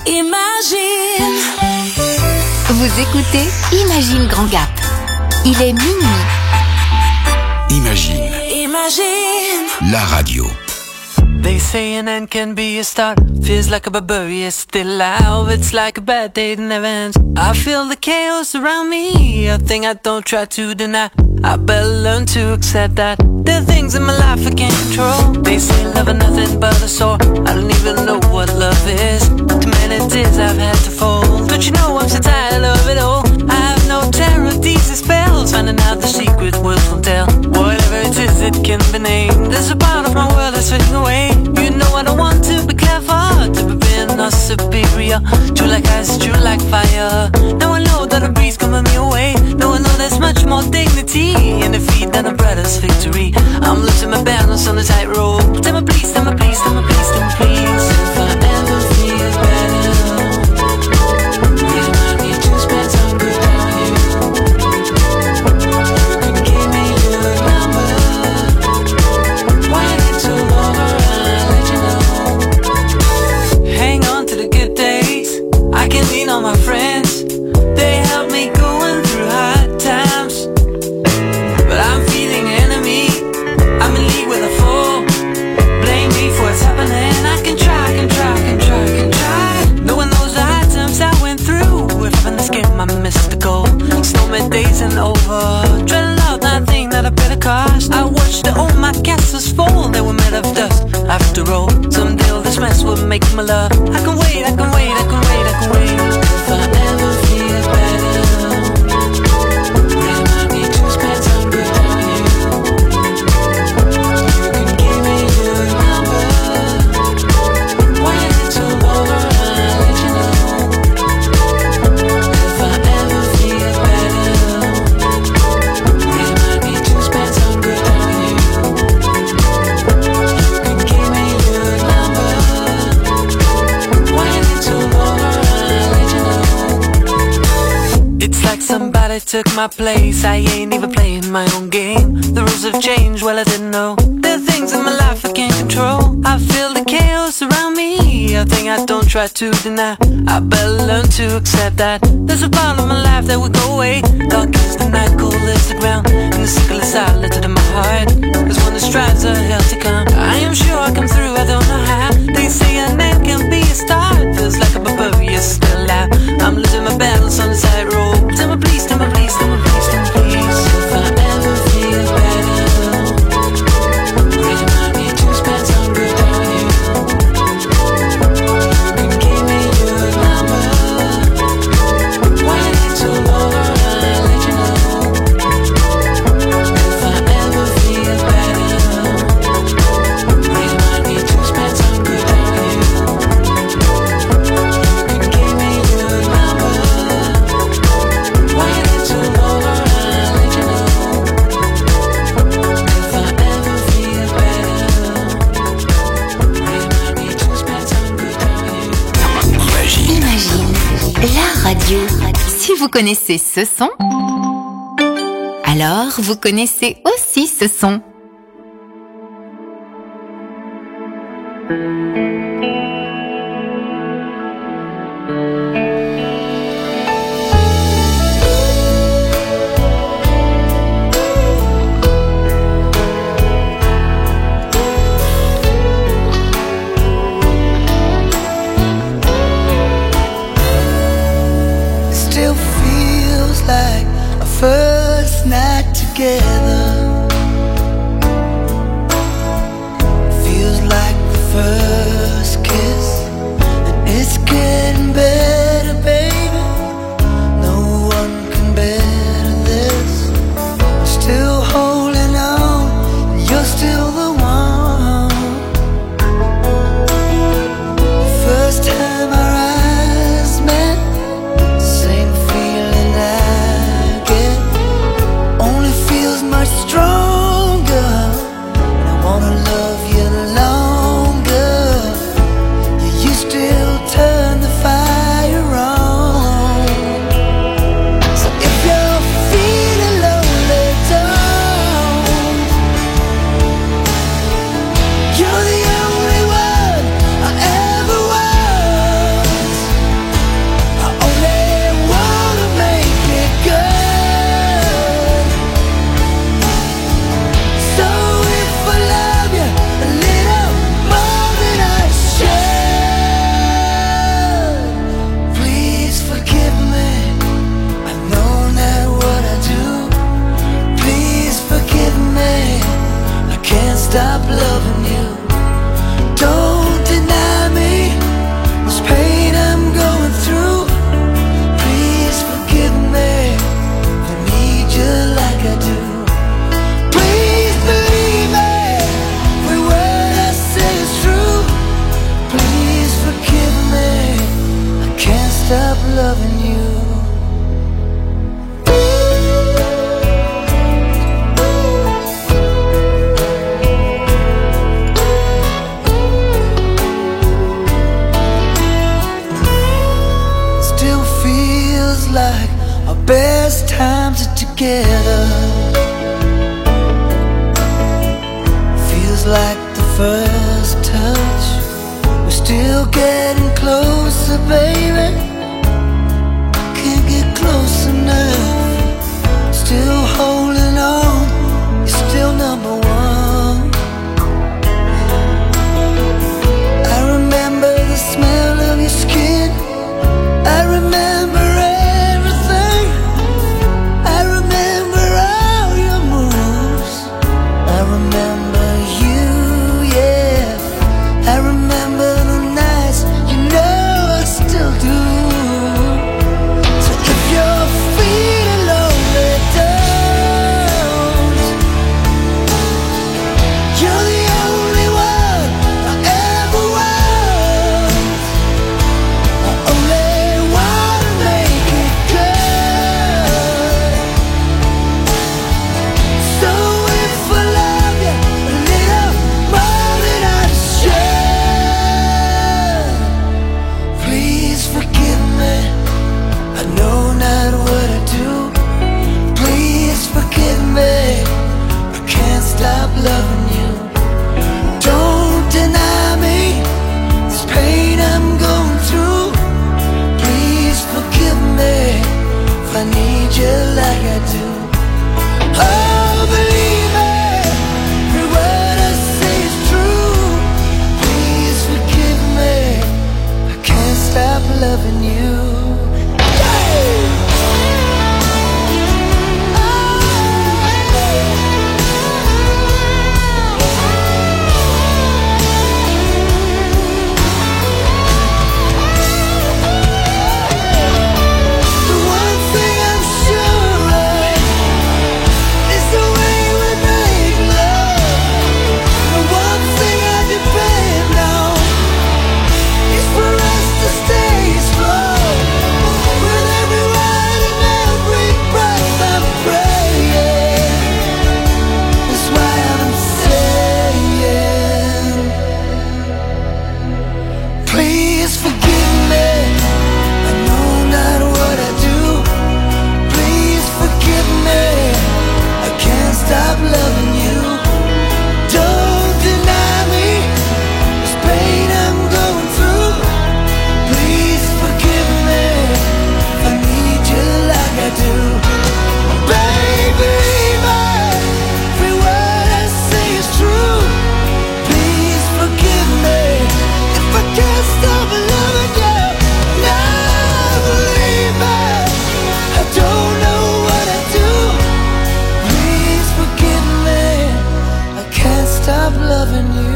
Imagine. Vous écoutez Imagine Grand Gap. Il est minuit. Imagine. Imagine. La radio. They say an end can be a start. Feels like a barbarian still alive. It's like a bad day that never ends. I feel the chaos around me, a thing I don't try to deny. I better learn to accept that there are things in my life I can't control. They say love is nothing but a sore. I don't even know what love is. Too many tears I've had to fold. But you know I'm so tired of it all. I have no terror, these are spells. Finding out the secret words won't tell. Whatever it is, it can be named. There's a part of my world that's fading away. You know I don't want to be clever, to be being or superior. True like ice, true like fire. Now I know that a breeze coming me away. Now I know there's much more dignity in defeat than a brother's victory. I'm losing my balance on the tightrope. Tell me please, tell me please, tell me please, tell me please. If I ever feel better, remind me to spend some good on you. You can give me your number. When it's all over, I'll let you know. Hang on to the good days. I can lean on my friends. They help me going through hard times. But I'm feeling enemy. I'm in league with a fool. Blame me for what's happening. I can try, can try, can try, can try. No one knows the hard times I went through. If I'm in this game, I missed the goal. Snowman days and over. Try to love nothing that I paid the cost. I watched all my castles fall. They were made of dust. After all, someday all this mess will make my love. I can wait, I can wait, I can wait, I can wait. If I ever feel better, remind me to spend some good on you. You can give me your number. When it's all over, I'll let you know. If I ever feel better, remind me to spend some good on you. You can give me your number. When it's all over, I'll let you know. It's like somebody took my place. I ain't even playing my own game. The rules have changed, well I didn't know. There are things in my life I can't control. I feel the chaos around me, a thing I don't try to deny. I better learn to accept that there's a part of my life that will go away. Dark is the night, cold is the ground, and the sickle is silent in my heart. There's one that strives a hell to come. I am sure I come through, I don't know how. They say an end can be a start. Feels like a barbarian still alive. I'm losing my balance on the tightrope. Tell me please, tell me please, tell me please, tell me please. If I ever feel better, remind me to spend some good on you. You can give me your number. When it's all over, I'll let you know. If I ever feel better, remind me to spend some good on you. You can give me your number. When it's all over, I'll let you know. If I ever feel better, remind me to spend some good on you. Imagine. Imagine, la radio. Si vous connaissez ce son, alors vous connaissez aussi ce son. Still feels like our first night together. Feels like the first kiss, and it's getting better, baby. No one can better this. I'm still holding on, and you're still the one. First time our eyes met, same feeling I get. Only feels much stop loving you. Still feels like our best times are together. Feels like the first touch. We're still getting closer, baby. Can't get close enough. Still holding on. You're still number one. I remember the smell of your skin. I remember everything. I remember all your moves. I remember you, yeah. I remember the nights, you know I still do. So if you're feeling lonely, don't. You're the only one I ever want. I only wanna make it good. So if I love you a little more than I should, please forgive me. I know not what I do. Please forgive me. I can't stop loving you. Don't deny me this pain I'm going through. Please forgive me if I need you like I do. Oh, believe me, every word I say is true. Please forgive me. I can't stop loving you. The one thing I'm sure of is the way we make love. The one thing I depend on is for us to stay strong. With every word and every breath I'm praying. That's why I'm saying, please forgive me. I know not what I do. Please forgive me. I can't stop loving you. Don't deny me this pain I'm going through. Please forgive me if I need you like I do. Baby, every word I say is true. Please forgive me if I can't stop loving you. Now believe me, I don't know what I do. Please forgive me, I can't stop loving you.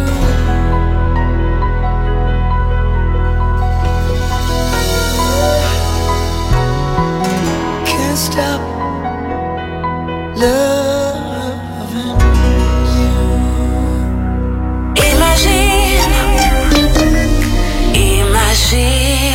Can't stop loving you. Imagine, imagine.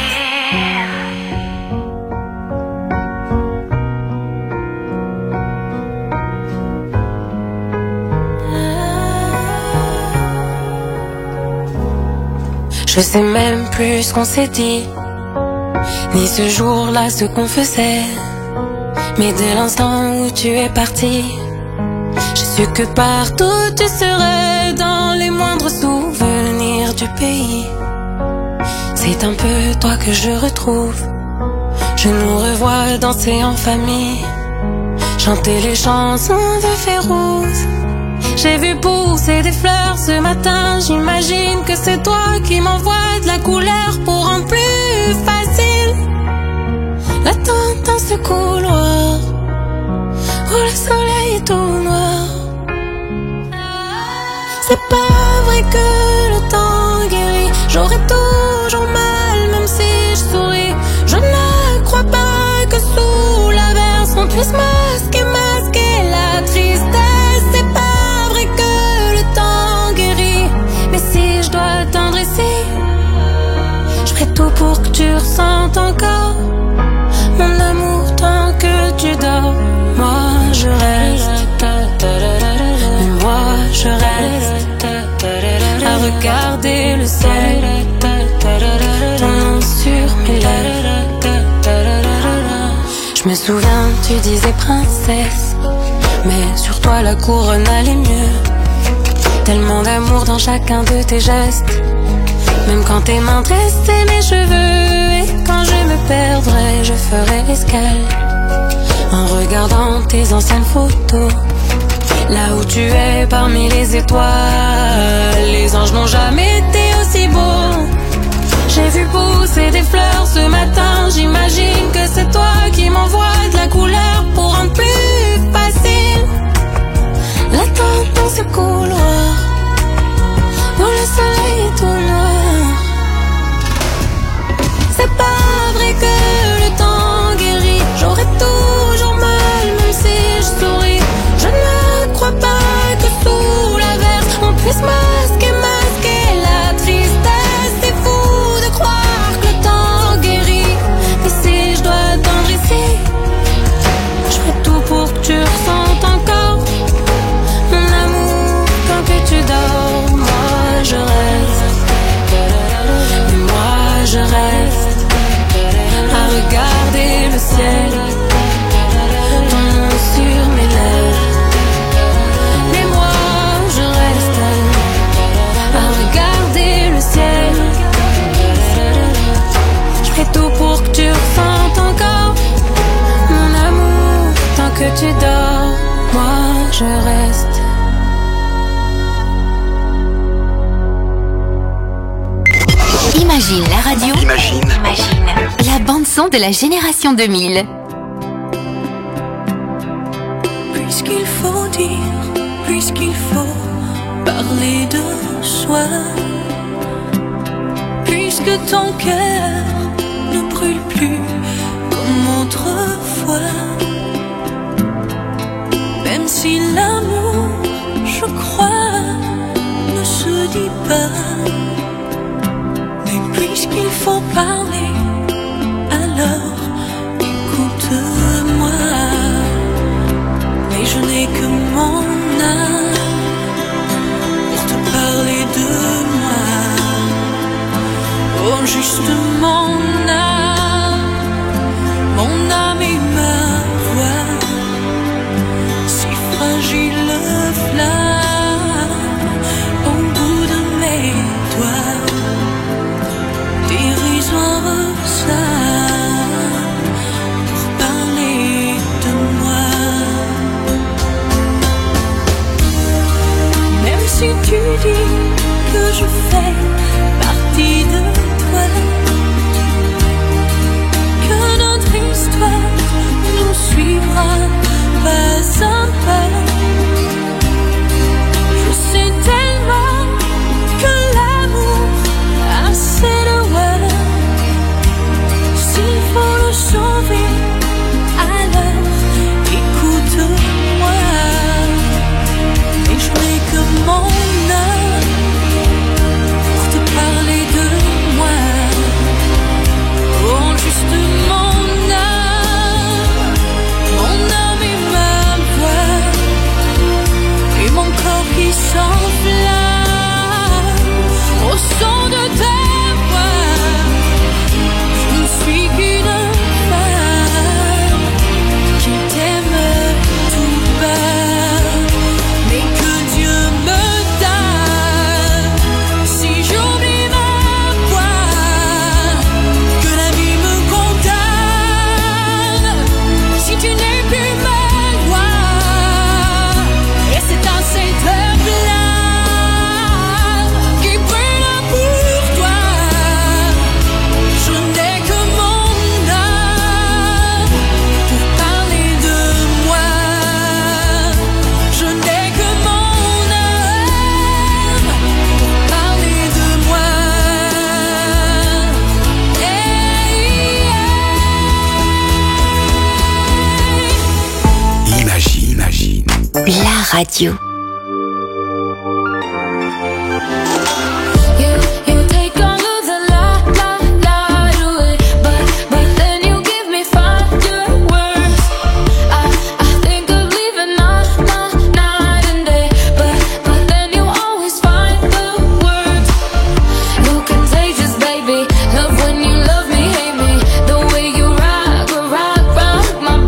Je sais même plus ce qu'on s'est dit, ni ce jour-là ce qu'on faisait. Mais dès l'instant où tu es parti, j'ai su que partout tu serais, dans les moindres souvenirs du pays. C'est un peu toi que je retrouve. Je nous revois danser en famille, chanter les chansons de Férouz. J'ai vu pousser des fleurs ce matin. J'imagine que c'est toi qui m'envoies de la couleur pour rendre plus facile l'attente dans ce couloir où le soleil est tout noir. C'est pas vrai que le temps guérit. J'aurai toujours mal même si je souris. Je ne crois pas que sous l'averse on puisse masquer la tristesse. C'est pas vrai que le temps guérit. Mais si je dois attendre ici, je ferai tout pour que tu ressentes encore Je me souviens, tu disais princesse, mais sur toi la couronne allait mieux. Tellement d'amour dans chacun de tes gestes, même quand tes mains tressaient mes cheveux. Et quand je me perdrai, je ferai escale en regardant tes anciennes photos. Là où tu es parmi les étoiles, les anges n'ont jamais été aussi beaux. J'ai vu pousser des fleurs ce matin, j'imagine que c'est toi qui m'envoies de la couleur pour rendre plus facile l'attente dans ce couloir où le soleil est tout noir. C'est pas vrai que le temps guérit, j'aurai toujours mal même si je souris. Je ne crois pas que sous l'averse on puisse masquer la tristesse. C'est fou de croire que le temps guérit, mais si je dois attendre ici, je ferai tout pour que tu ressentes encore mon amour tant que tu dors. Moi je reste, moi je reste à regarder le ciel, ton nom sur mes lèvres. Mais moi je reste à regarder le ciel. Je ferai tout pour que tu ressentes encore mon amour tant que tu dors. Moi je reste. Imagine la radio. Imagine la bande-son de la génération 2000. Puisqu'il faut dire, puisqu'il faut parler de soi, puisque ton cœur ne brûle plus comme autrefois, même si l'amour, je crois, ne se dit pas, mais puisqu'il faut parler, alors écoute-moi. Mais je n'ai que mon âme pour te parler de moi. Oh, juste mon âme et ma voix, si fragile flamme au bout de mes doigts, dérisoire ça pour parler de moi. Même si tu dis que je fais partie de toi, que notre histoire nous suivra pas à pas, je sais tellement que l'amour a ses lois. S'il faut le sauver, alors écoute-moi. Et je n'ai que mon âme pour te parler de moi. Oh, juste mon âme et ma voix, et mon corps qui s'enflamme au son de ta voix. Je ne suis qu'une femme qui t'aime tout bas, mais que Dieu me donne si j'oublie ma voix, que la vie me condamne si tu n'es plus ma loi. Et c'est à cette heure-là qui brûle pour toi. Je n'ai que mon âme pour parler de moi. Je n'ai que mon âme pour parler de moi. Imagine la radio. You take all of the light away, but then you give me fireworks. I think of leaving night and day, but then you always find the words. You contagious, baby. Love when you love me, hate me. The way you rock my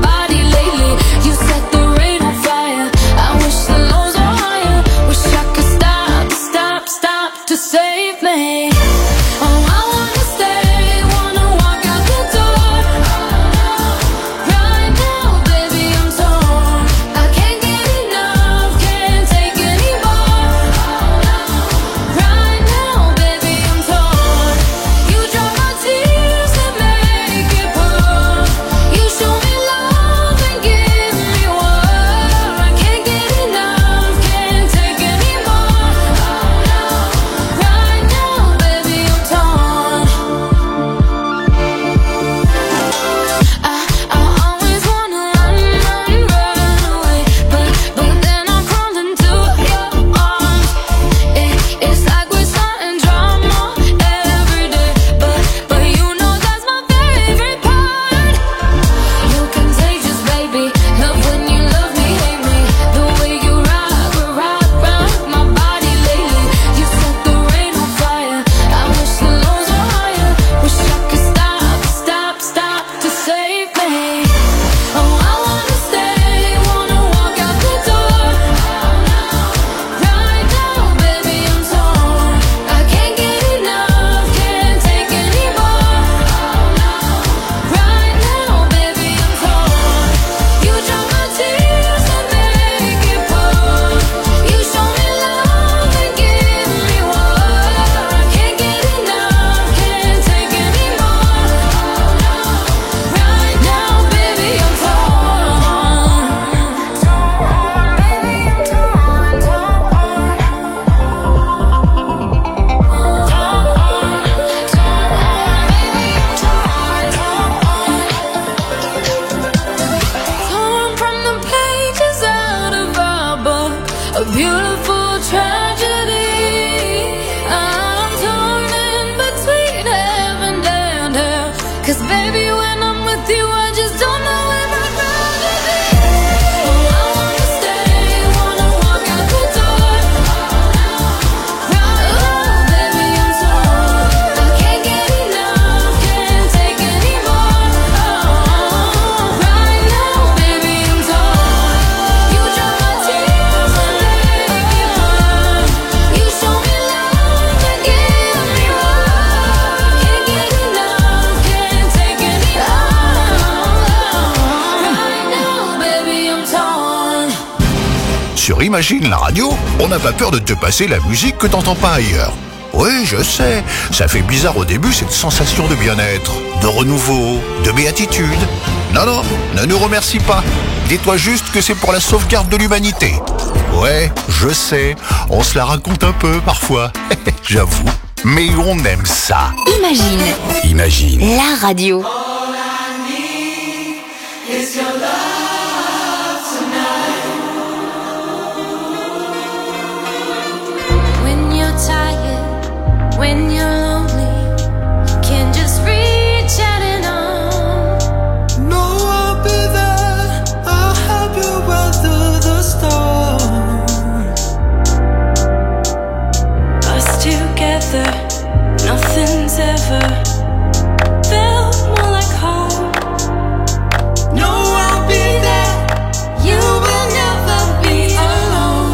Imagine la radio, on n'a pas peur de te passer la musique que t'entends pas ailleurs. Oui, je sais, ça fait bizarre au début cette sensation de bien-être, de renouveau, de béatitude. Non, ne nous remercie pas. Dis-toi juste que c'est pour la sauvegarde de l'humanité. Ouais, je sais, on se la raconte un peu parfois, j'avoue. Mais on aime ça. Imagine. La radio. When you're tired, when you're lonely, you can just reach out and on. No, I'll be there. I'll help you weather the storm. Us together, nothing's ever felt more like home. No, I'll be there. You will never be alone.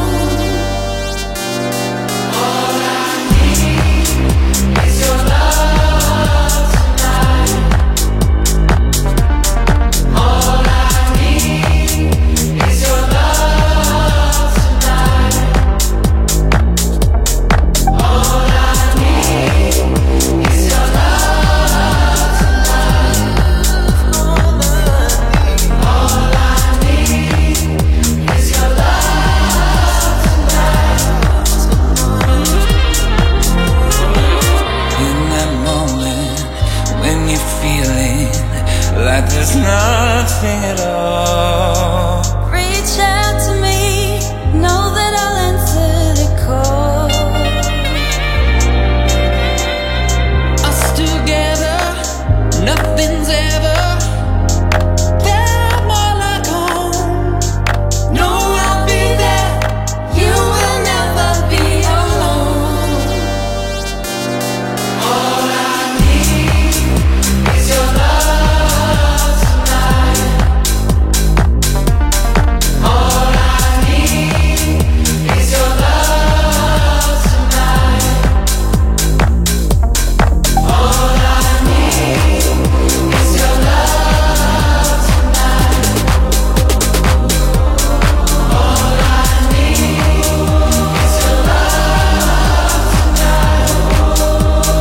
All I need is your love tonight. All I need is your love tonight. All I need is your love tonight. All I need is your love In that moment when you're feeling like there's nothing at all, Reach out to me, know that I'll answer the call. us together, nothing's ever felt more like home. No, I'll be there. You will never be alone. All I need is your love tonight. All I need is your love tonight. All I need is your love tonight. All I need is your love tonight.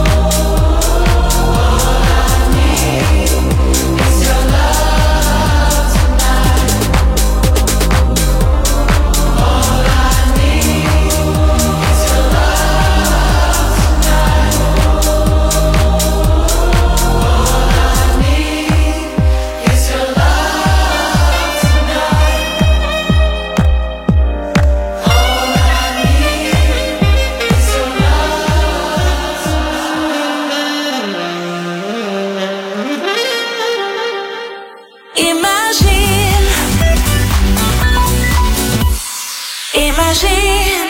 Imagine.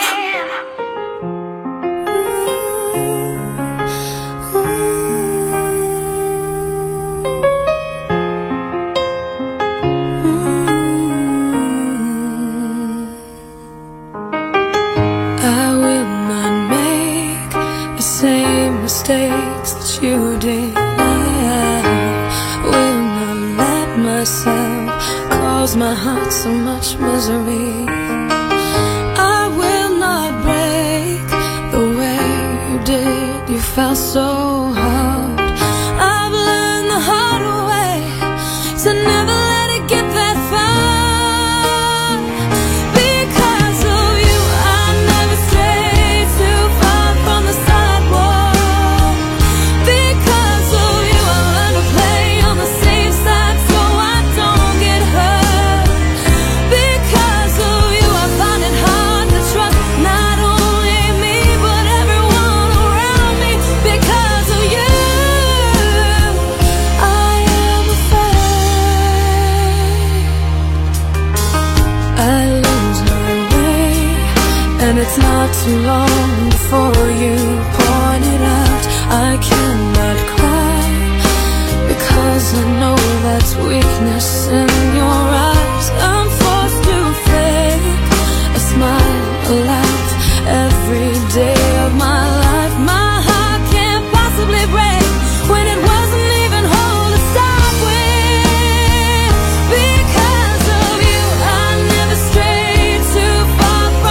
I will not make the same mistakes that you did. I will not let myself cause my heart so much misery. I will not break the way you did. You felt so hard. I've learned the hard way to never let it get that far. Because of you, I never strayed too far from the sidewalk. Because of you, I learned to play on the safe side so I don't get hurt. Because of you, I find it hard to trust not only me but everyone around me. Because of you, I am afraid I lose my way, and it's not too long before you point it out. I cannot cry because I know that's weakness in your eyes. I'm forced to fake a smile, a laugh every day of my life. My heart can't possibly break when it wasn't even whole to start with. Because of you, I never strayed too far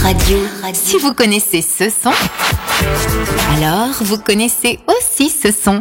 radio. Si vous connaissez ce son, alors vous connaissez aussi ce son.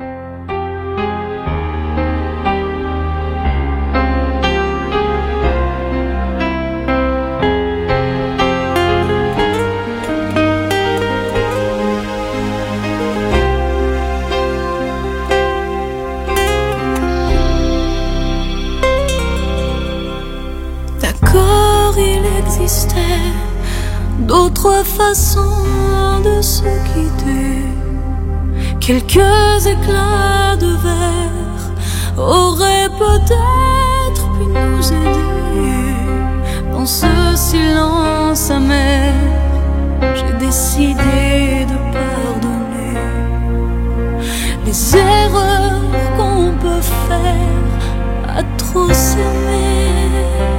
D'autres façons de se quitter, quelques éclats de verre auraient peut-être pu nous aider. Dans ce silence amer, j'ai décidé de pardonner les erreurs qu'on peut faire à trop s'aimer.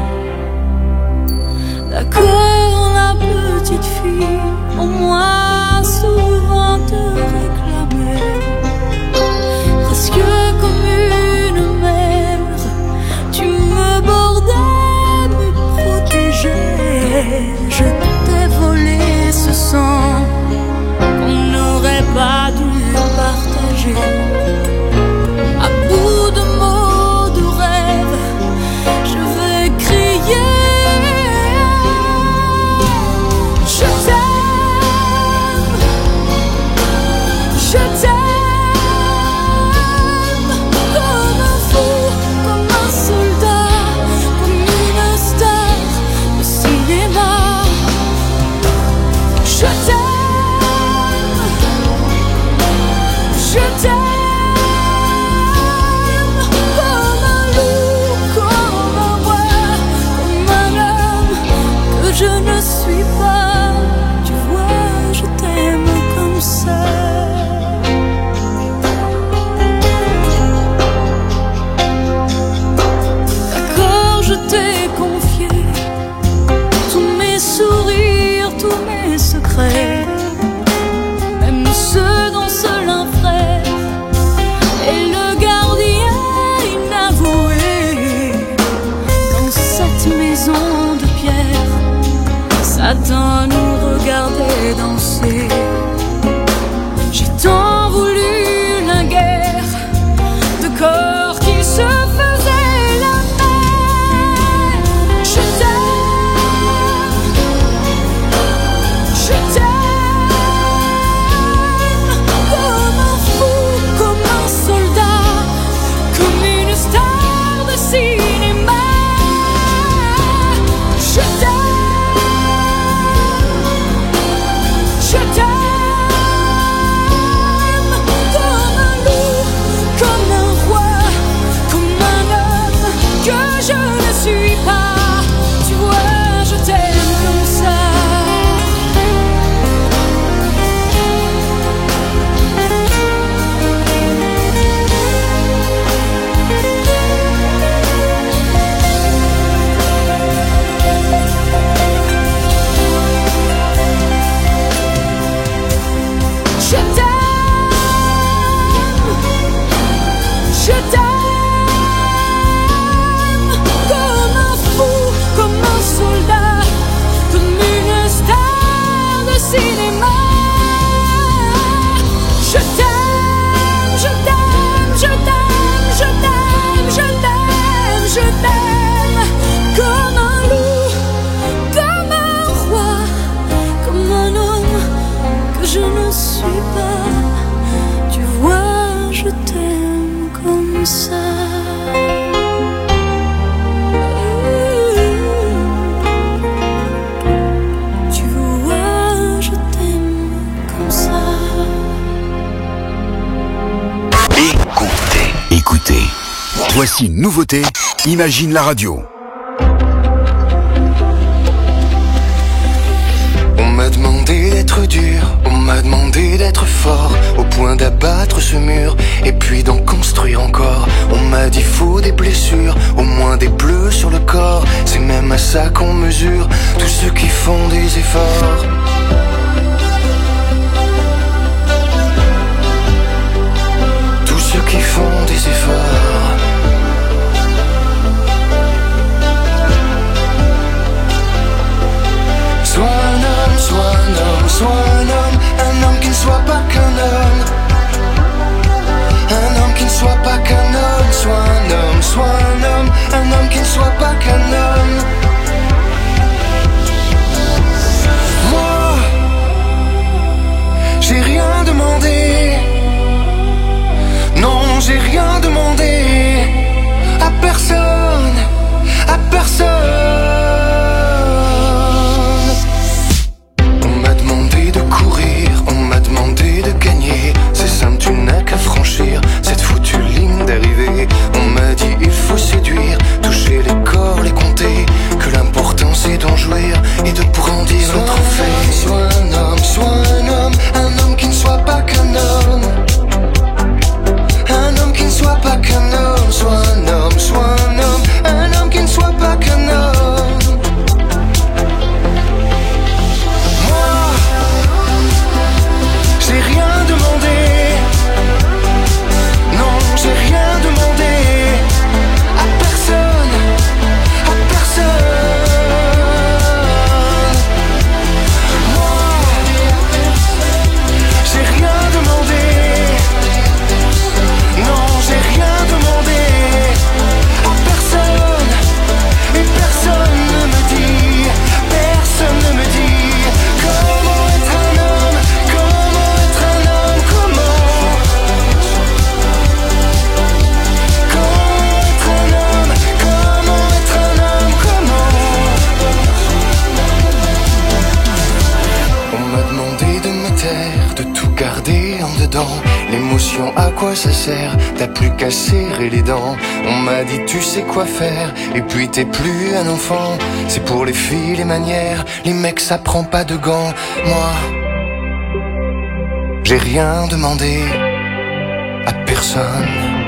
D'accord, la petite fille, au moins souvent te réclamait, presque comme une mère, tu me bordais, me protégeais. Je t'ai volé ce sang qu'on n'aurait pas dû partager. À bout de mots, de rêves, je vais crier. Je t'aime comme un fou, comme un soldat, comme une star de cinéma. Je t'aime comme un loup, comme un roi, comme un homme que je ne suis pas. Tu vois, je t'aime comme ça. Je t'ai confié tous mes sourires, tous mes secrets, même ceux dont seul un frère est le gardien inavoué. Dans cette maison de pierre, Satan nous regardait danser. J'ai tant voulu la guerre de corps qui se faisait. Voici une nouveauté, Imagine la radio. On m'a demandé d'être dur, on m'a demandé d'être fort, au point d'abattre ce mur, et puis d'en construire encore. On m'a dit faut des blessures, au moins des bleus sur le corps. C'est même à ça qu'on mesure tous ceux qui font des efforts. Tous ceux qui font des efforts. Sois de tout garder en dedans. L'émotion, à quoi ça sert? T'as plus qu'à serrer les dents. On m'a dit tu sais quoi faire, et puis t'es plus un enfant. C'est pour les filles les manières, les mecs ça prend pas de gants. Moi, j'ai rien demandé à personne.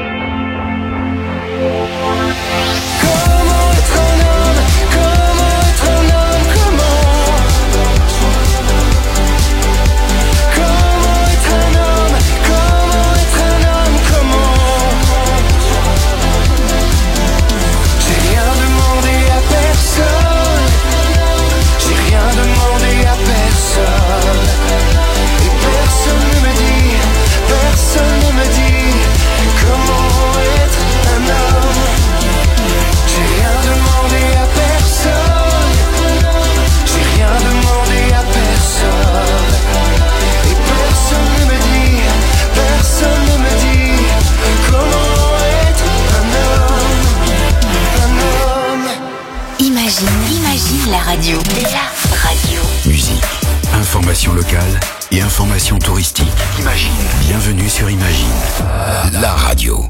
Comment être un homme? Comment être un homme? Comment être un homme? Comment être un homme? Comment? J'ai rien demandé à personne. J'ai rien demandé à personne. Et personne ne me dit, personne ne me dit comment être un homme. J'ai rien demandé à personne. J'ai rien demandé à personne. Et personne ne me dit, personne ne me dit comment être un homme. Imagine la radio. La radio. Musique, information locale et information touristique. Imagine. Bienvenue sur Imagine, la radio.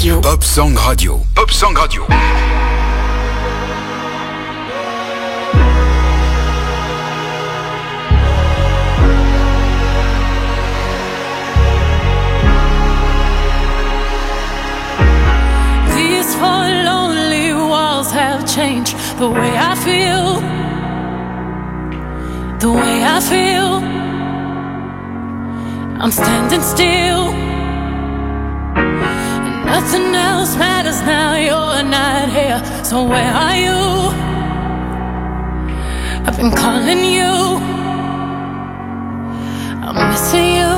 Radio. Pop Song Radio. Pop Song Radio. These four lonely walls have changed the way I feel. The way I feel. I'm standing still. And nothing else matters now. You're not here. So where are you? I've been calling you. I'm missing you.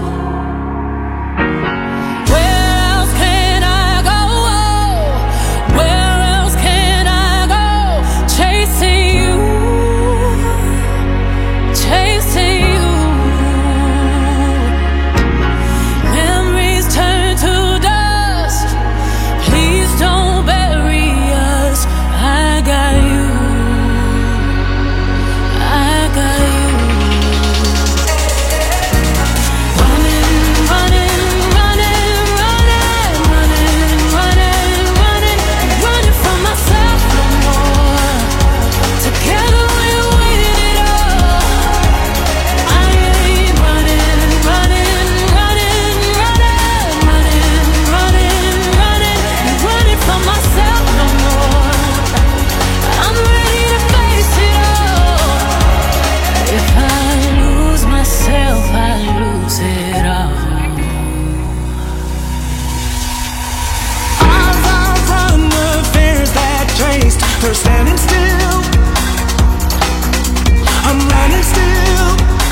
Her standing still, I'm running still,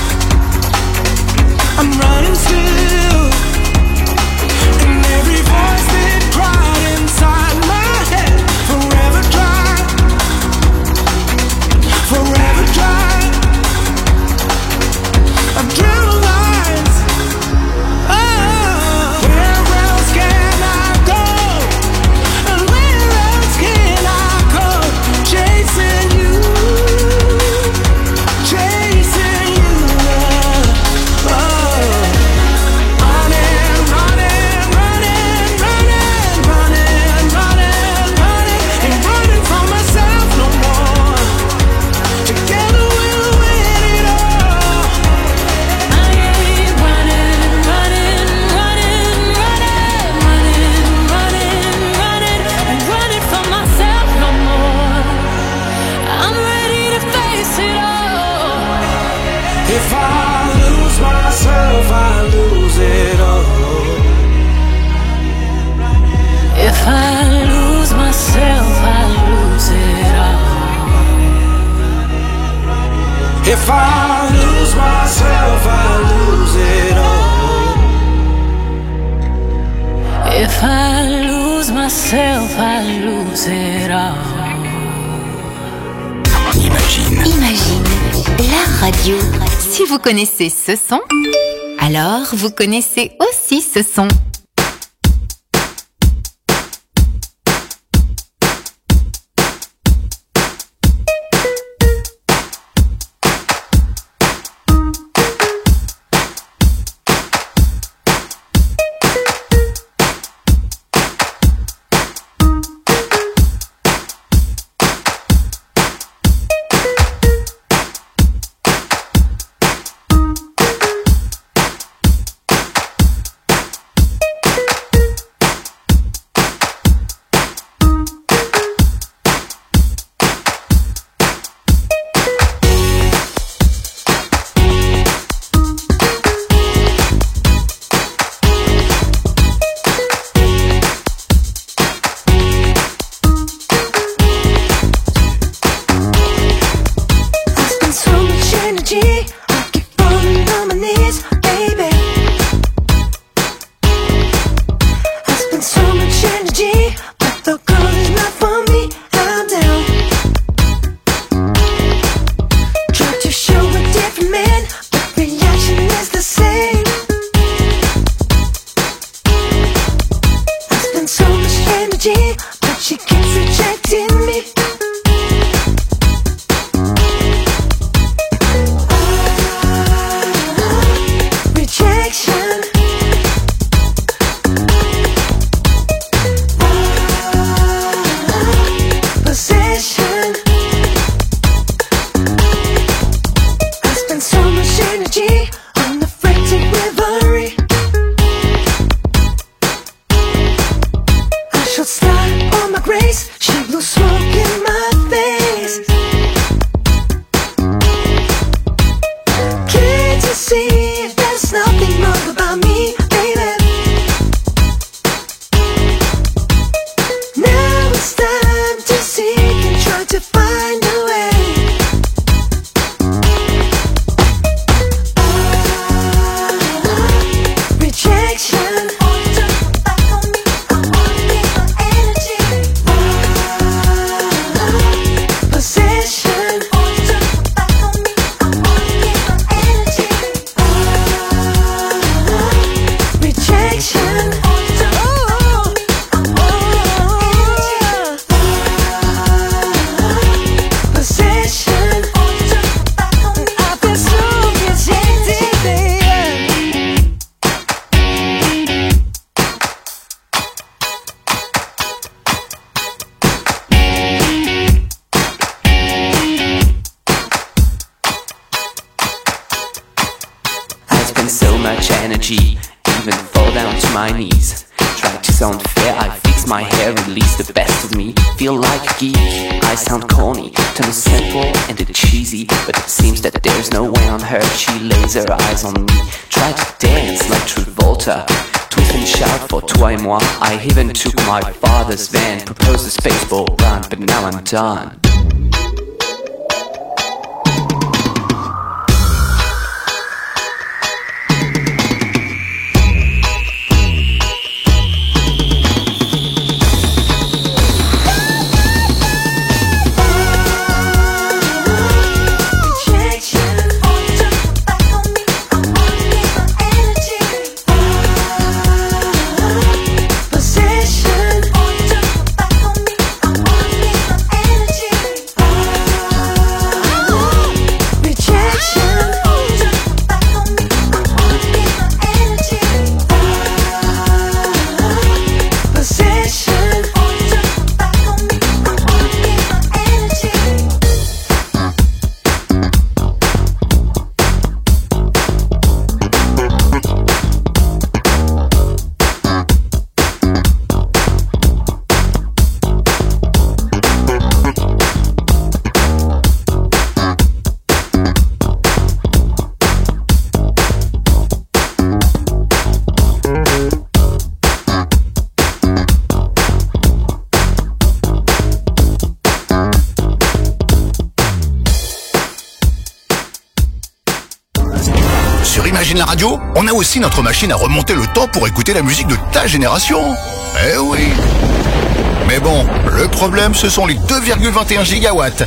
I'm running still, and every voice that cried inside my head, forever dry, forever dry. I've dreamt of lines. Oh, where else can I go? And where else can I? Chasing you, chasing you, oh. Running, running, running, running, running, running, running, ain't running from myself no more. Together we'll win it all. I ain't running, running, running, running, running, running, running, ain't running from myself no more. I'm ready to face it all. If I lose myself, I lose it all. If I lose myself, I lose it all. If I lose myself, I lose it all. If I lose myself, I lose it all. Imagine, la radio. Si vous connaissez ce son, alors vous connaissez aussi ce son. much energy, even fall down to my knees. Try to sound fair, I fix my hair, release the best of me. Feel like a geek, I sound corny, turn simple and cheesy. But it seems that there's no way on her, she lays her eyes on me. Try to dance like Travolta, twist and shout for toi et moi. I even took my father's van, proposed a spaceball run, but now I'm done. Imagine la radio, on a aussi notre machine à remonter le temps pour écouter la musique de ta génération. Eh oui. Mais bon, le problème, ce sont les 2,21 gigawatts.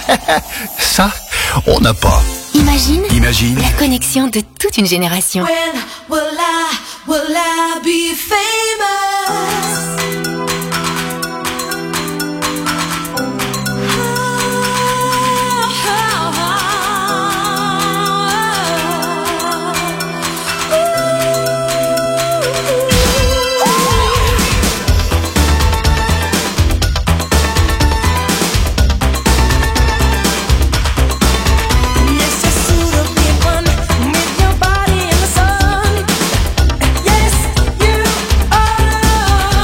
Ça, on n'a pas. Imagine la connexion de toute une génération. When will I be famous? Yes, you are.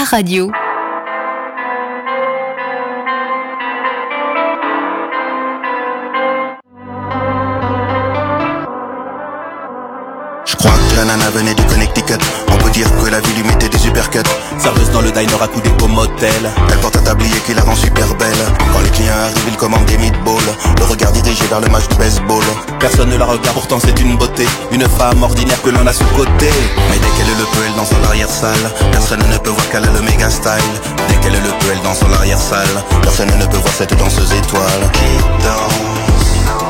radio. Je crois que la nana venait du Connecticut. On peut dire que la vie lui mettait des uppercuts. Serveuse dans le diner à coups au motel. Elle porte un tablier qui la rend super belle. Quand les clients arrivent, il commande des meatballs. Le regard dirigé vers le match de baseball. Personne ne la regarde, pourtant c'est une beauté. Une femme ordinaire que l'on a sous-côté. Mais dès qu'elle le peut, elle danse dans l'arrière-salle. Personne ne peut voir qu'elle a le méga style. Dès qu'elle le peut, elle danse dans l'arrière-salle. Personne ne peut voir cette danseuse étoile. Qui danse,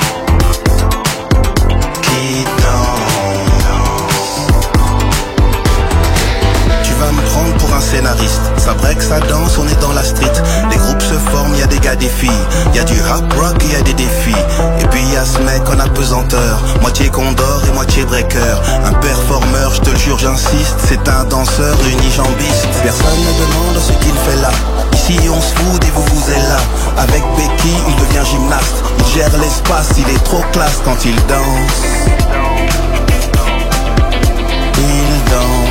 qui danse. Va me prendre pour un scénariste. Ça break, ça danse, on est dans la street. Les groupes se forment, y a des gars, des filles. Y a du rap rock et y a des défis. Et puis y a ce mec en apesanteur, moitié condor et moitié breaker. Un performeur, je te le jure, j'insiste. C'est un danseur unijambiste. Personne ne demande ce qu'il fait là. Ici on se fout et vous êtes là. Avec Becky, il devient gymnaste. Il gère l'espace, il est trop classe quand il danse. Il danse.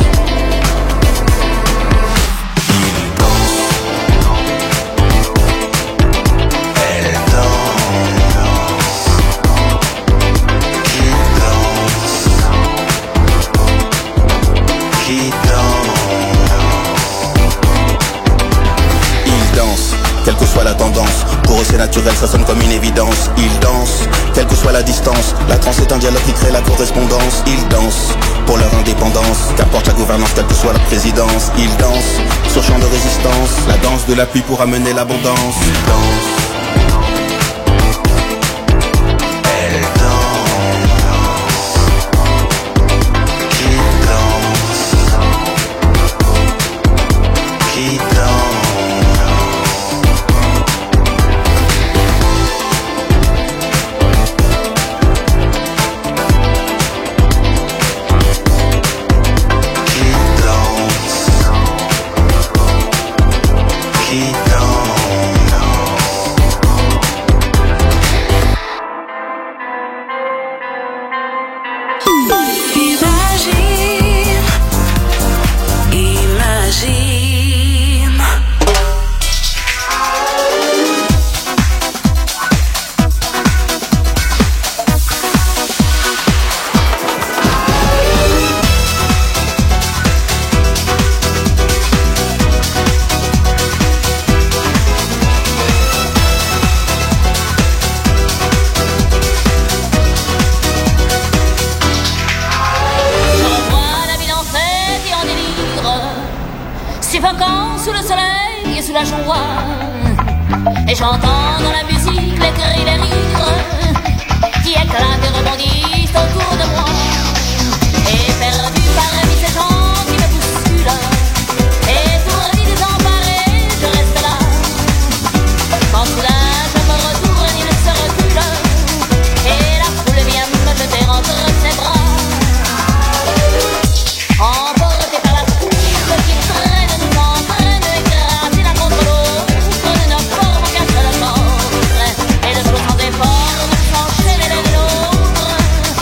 Quelle que soit la tendance, pour eux c'est naturel, ça sonne comme une évidence. Ils dansent, quelle que soit la distance. La trance est un dialogue qui crée la correspondance. Ils dansent pour leur indépendance, qu'importe la gouvernance, quelle que soit la présidence. Ils dansent sur champ de résistance, la danse de la pluie pour amener l'abondance. Ils dansent. Et j'entends dans la musique les cris, les rires qui éclatent et rebondissent autour de moi. Et perdu parmi ces gens qui me bousculent, étourdi, désemparé, je reste là. Quand soudain je me retourne, il se recule et la foule vient me jeter entre ses bras. Emporté par la foule qui traîne, nous entraîne, écrasé l'un contre l'autre. Et de l'autre sans effort, nous s'enchaîner l'un de l'autre.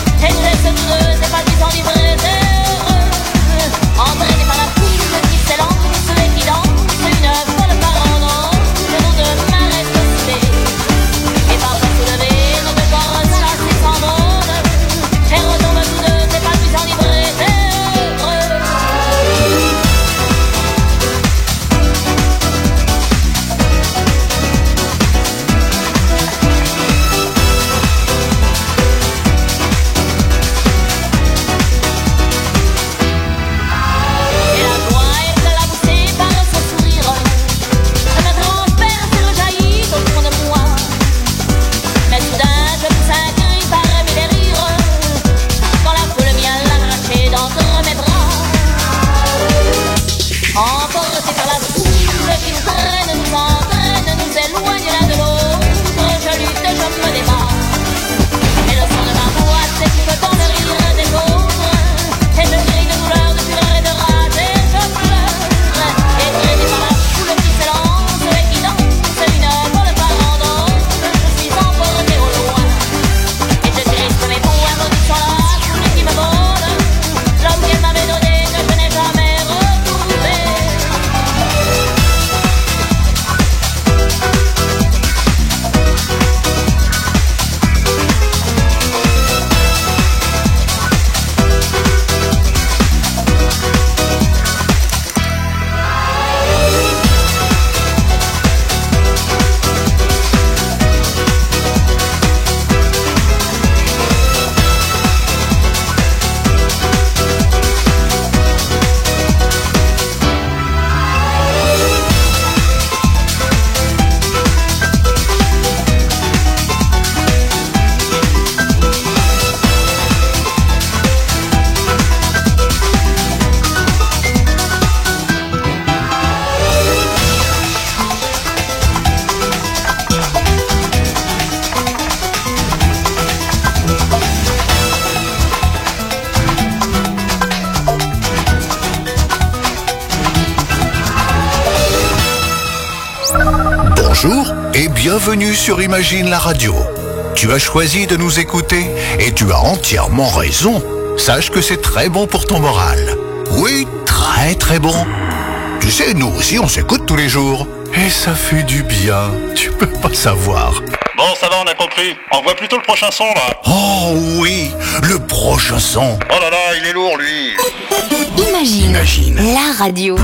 bienvenue sur Imagine la radio. Tu as choisi de nous écouter et tu as entièrement raison. Sache que c'est très bon pour ton moral. Oui, très très bon. Tu sais, nous aussi on s'écoute tous les jours. Et ça fait du bien, tu peux pas savoir. Bon, ça va, on a compris. Envoie plutôt le prochain son, là. Oh oui, le prochain son. Oh là là, il est lourd, lui. Imagine. La radio.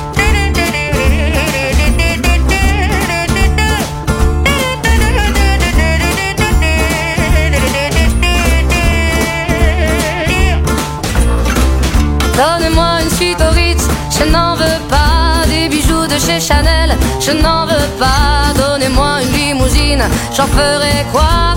Donne-moi une suite au Ritz, je n'en veux pas. Des bijoux de chez Chanel, je n'en veux pas. Donnez-moi une limousine, j'en ferai quoi?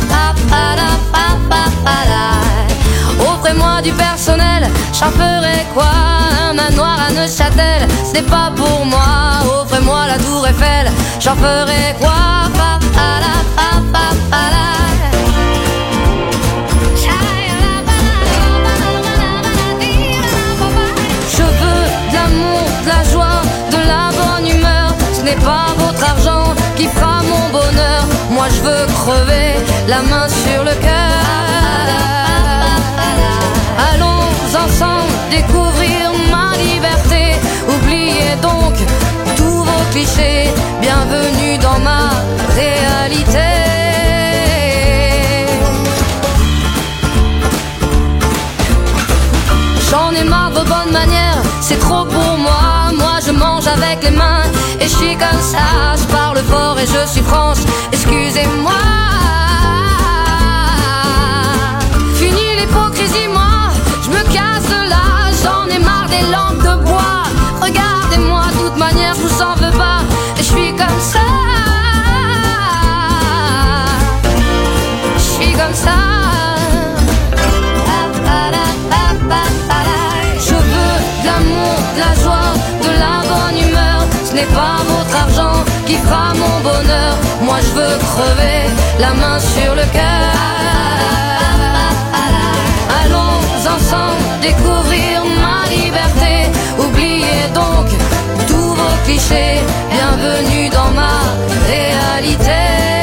Offrez-moi du personnel, j'en ferai quoi? Un manoir à Neuchâtel, ce n'est pas pour moi. Offrez-moi la tour Eiffel, j'en ferai quoi? Je veux de l'amour, de la joie, de la bonne humeur. Ce n'est pas votre argent qui fera mon bonheur. Moi je veux crever, la main sur le cœur. Allons ensemble découvrir ma liberté. Oubliez donc tous vos clichés. Bienvenue dans ma réalité. J'en ai marre de vos bonnes manières, c'est trop pour moi. Moi je mange avec les mains et je suis comme ça. Je parle fort et je suis franche, excusez-moi. Fini l'hypocrisie, moi, je me casse de là. J'en ai marre des lampes de bois. Regardez-moi, de toute manière je vous en veux pas. Et je suis comme ça. Je suis comme ça. Je veux de l'amour, de la joie, de la bonne humeur. Ce n'est pas votre argent qui fera mon bonheur. Moi je veux crever, la main sur le cœur. Allons ensemble découvrir ma liberté. Oubliez donc tous vos clichés. Bienvenue dans ma réalité.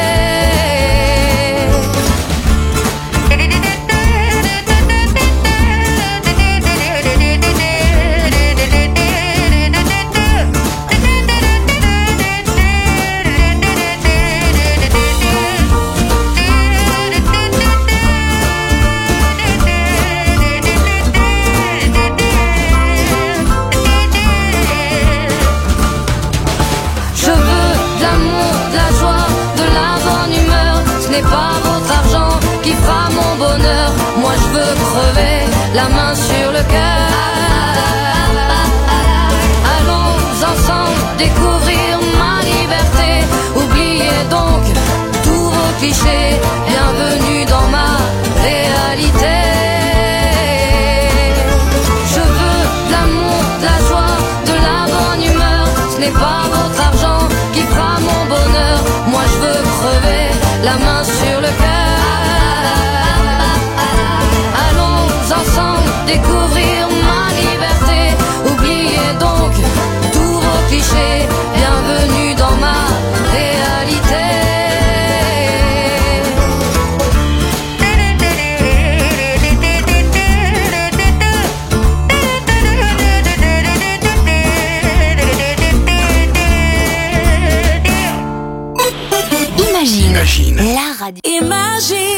Pas votre argent qui fera mon bonheur. Moi je veux crever, la main sur le cœur. Allons ensemble découvrir ma liberté. Oubliez donc tous vos clichés. Bienvenue dans ma réalité. Je veux de l'amour, de la joie, de la bonne humeur. Ce n'est pas votre argent qui fera mon bonheur. Moi je veux crever, la main sur le cœur. Allons ensemble découvrir ma liberté. Oubliez donc tous vos clichés. Bienvenue dans ma réalité. Imagine la radio. Imagine.